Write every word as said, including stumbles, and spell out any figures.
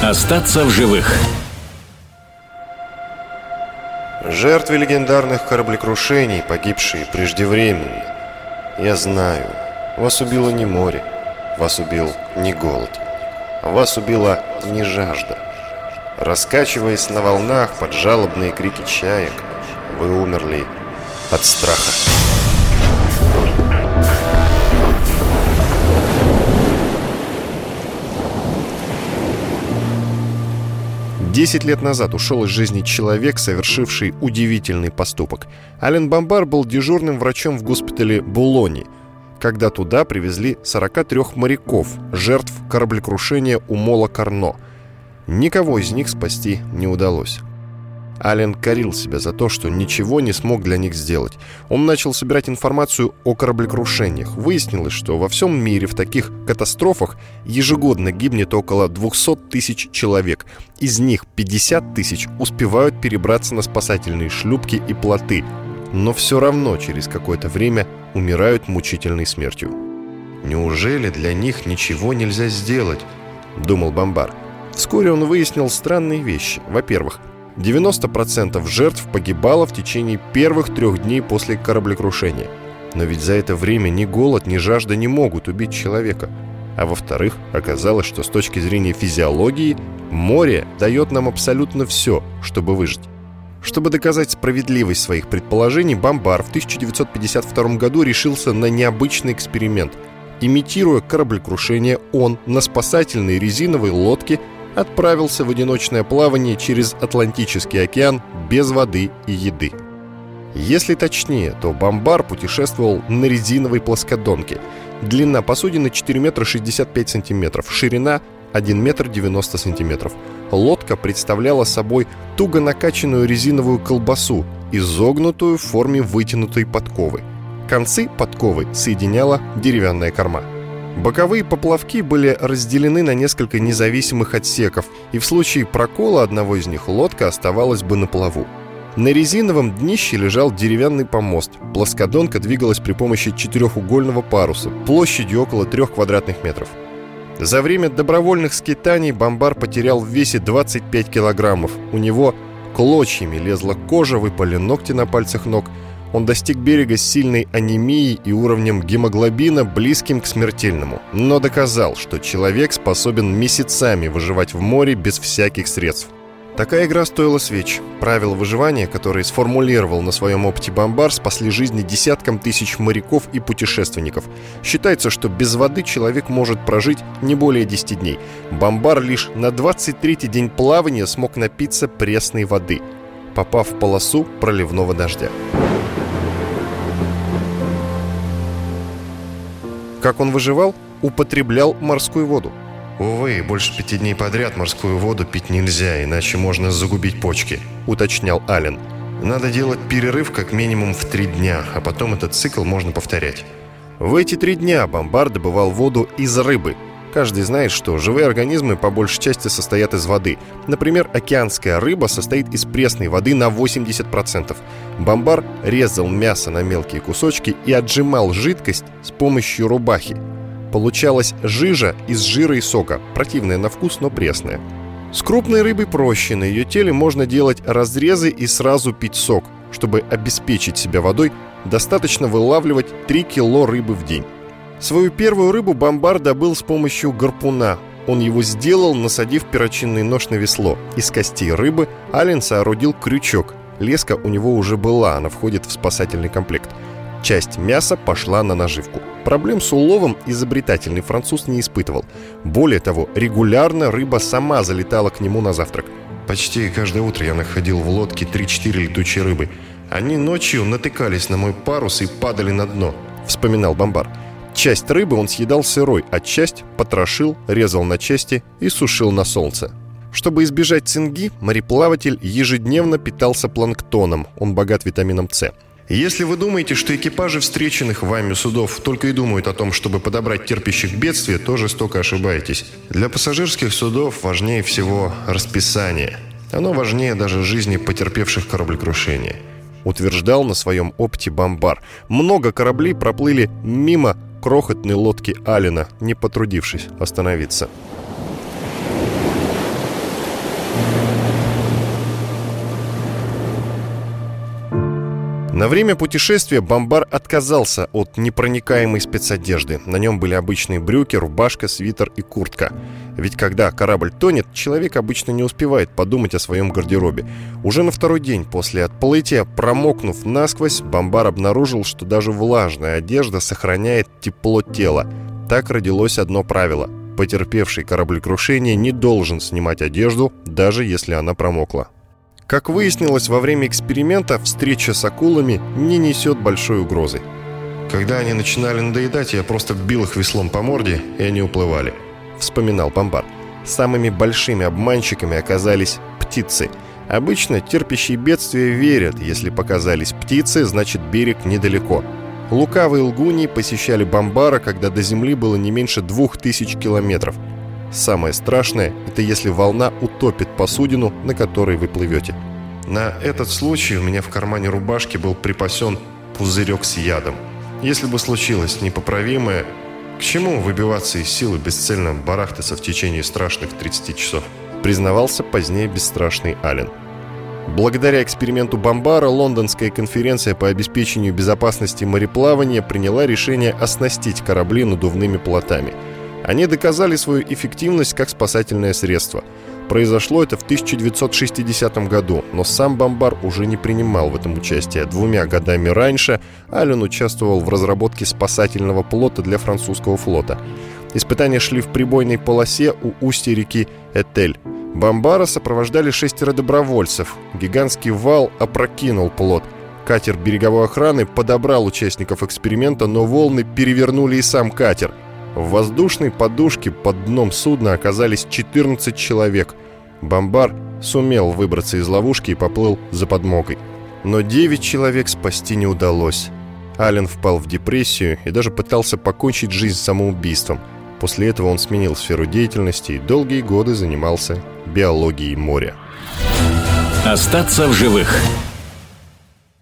Остаться в живых. Жертвы легендарных кораблекрушений, погибшие преждевременно. Я знаю, вас убило не море, вас убил не голод, вас убила не жажда. Раскачиваясь на волнах под жалобные крики чаек, вы умерли от страха. Десять лет назад ушел из жизни человек, совершивший удивительный поступок. Ален Бамбар был дежурным врачом в госпитале Булони, когда туда привезли сорока трёх моряков, жертв кораблекрушения у мола Карно. Никого из них спасти не удалось. Ален корил себя за то, что ничего не смог для них сделать. Он начал собирать информацию о кораблекрушениях. Выяснилось, что во всем мире в таких катастрофах ежегодно гибнет около двести тысяч человек. Из них пятьдесят тысяч успевают перебраться на спасательные шлюпки и плоты, но все равно через какое-то время умирают мучительной смертью. «Неужели для них ничего нельзя сделать?» — думал Бамбар. Вскоре он выяснил странные вещи. Во-первых, девяносто процентов жертв погибало в течение первых трех дней после кораблекрушения. Но ведь за это время ни голод, ни жажда не могут убить человека. А во-вторых, оказалось, что с точки зрения физиологии море дает нам абсолютно все, чтобы выжить. Чтобы доказать справедливость своих предположений, Бамбар в тысяча девятьсот пятьдесят втором году решился на необычный эксперимент. Имитируя кораблекрушение, он на спасательной резиновой лодке отправился в одиночное плавание через Атлантический океан без воды и еды. Если точнее, то Бамбар путешествовал на резиновой плоскодонке. Длина посудины четыре метра шестьдесят пять сантиметров, ширина один метр девяносто сантиметров. Лодка представляла собой туго накачанную резиновую колбасу, изогнутую в форме вытянутой подковы. Концы подковы соединяла деревянная корма. Боковые поплавки были разделены на несколько независимых отсеков, и в случае прокола одного из них лодка оставалась бы на плаву. На резиновом днище лежал деревянный помост. Плоскодонка двигалась при помощи четырехугольного паруса площадью около трех квадратных метров. За время добровольных скитаний Бамбар потерял в весе двадцать пять килограммов. У него клочьями лезла кожа, выпали ногти на пальцах ног. Он достиг берега с сильной анемией и уровнем гемоглобина, близким к смертельному, но доказал, что человек способен месяцами выживать в море без всяких средств. Такая игра стоила свеч. Правила выживания, которые сформулировал на своем опыте Бамбар, спасли жизни десяткам тысяч моряков и путешественников. Считается, что без воды человек может прожить не более десяти дней. Бамбар лишь на двадцать третий день плавания смог напиться пресной воды, попав в полосу проливного дождя. Как он выживал? Употреблял морскую воду. «Увы, больше пяти дней подряд морскую воду пить нельзя, иначе можно загубить почки», — уточнял Ален. «Надо делать перерыв как минимум в три дня, а потом этот цикл можно повторять». В эти три дня Бамбар добывал воду из рыбы. Каждый знает, что живые организмы по большей части состоят из воды. Например, океанская рыба состоит из пресной воды на восемьдесят процентов. Бамбар резал мясо на мелкие кусочки и отжимал жидкость с помощью рубахи. Получалась жижа из жира и сока, противная на вкус, но пресная. С крупной рыбой проще, на ее теле можно делать разрезы и сразу пить сок. Чтобы обеспечить себя водой, достаточно вылавливать три кило рыбы в день. Свою первую рыбу Бамбар добыл с помощью гарпуна. Он его сделал, насадив перочинный нож на весло. Из костей рыбы Ален соорудил крючок. Леска у него уже была, она входит в спасательный комплект. Часть мяса пошла на наживку. Проблем с уловом изобретательный француз не испытывал. Более того, регулярно рыба сама залетала к нему на завтрак. «Почти каждое утро я находил в лодке три-четыре летучие рыбы. Они ночью натыкались на мой парус и падали на дно», — вспоминал Бамбар. Часть рыбы он съедал сырой, а часть потрошил, резал на части и сушил на солнце. Чтобы избежать цинги, мореплаватель ежедневно питался планктоном, он богат витамином С. Если вы думаете, что экипажи встреченных вами судов только и думают о том, чтобы подобрать терпящих бедствия, то жестоко ошибаетесь. Для пассажирских судов важнее всего расписание. Оно важнее даже жизни потерпевших кораблекрушение, утверждал на своем опыте Бамбар. Много кораблей проплыли мимо крохотной лодки Алена, не потрудившись остановиться. На время путешествия Бомбар отказался от непроникаемой спецодежды. На нем были обычные брюки, рубашка, свитер и куртка. Ведь когда корабль тонет, человек обычно не успевает подумать о своем гардеробе. Уже на второй день после отплытия, промокнув насквозь, Бомбар обнаружил, что даже влажная одежда сохраняет тепло тела. Так родилось одно правило: потерпевший кораблекрушение не должен снимать одежду, даже если она промокла. Как выяснилось во время эксперимента, встреча с акулами не несет большой угрозы. «Когда они начинали надоедать, я просто бил их веслом по морде, и они уплывали», — вспоминал Бомбар. Самыми большими обманщиками оказались птицы. Обычно терпящие бедствия верят: если показались птицы, значит берег недалеко. Лукавые лгуни посещали Бомбара, когда до земли было не меньше двух тысяч километров. Самое страшное – это если волна утопит посудину, на которой вы плывете. На этот случай у меня в кармане рубашки был припасен пузырек с ядом. Если бы случилось непоправимое, к чему выбиваться из сил и бесцельно барахтаться в течение страшных тридцати часов, признавался позднее бесстрашный Аллен. Благодаря эксперименту Бомбара Лондонская конференция по обеспечению безопасности мореплавания приняла решение оснастить корабли надувными плотами. Они доказали свою эффективность как спасательное средство. Произошло это в тысяча девятьсот шестидесятом году, но сам Бомбар уже не принимал в этом участие. Двумя годами раньше Аллен участвовал в разработке спасательного плота для французского флота. Испытания шли в прибойной полосе у устья реки Этель. Бомбара сопровождали шестеро добровольцев. Гигантский вал опрокинул плот. Катер береговой охраны подобрал участников эксперимента, но волны перевернули и сам катер. В воздушной подушке под дном судна оказались четырнадцать человек. Бомбар сумел выбраться из ловушки и поплыл за подмогой. Но девять человек спасти не удалось. Аллен впал в депрессию и даже пытался покончить жизнь самоубийством. После этого он сменил сферу деятельности и долгие годы занимался биологией моря. Остаться в живых.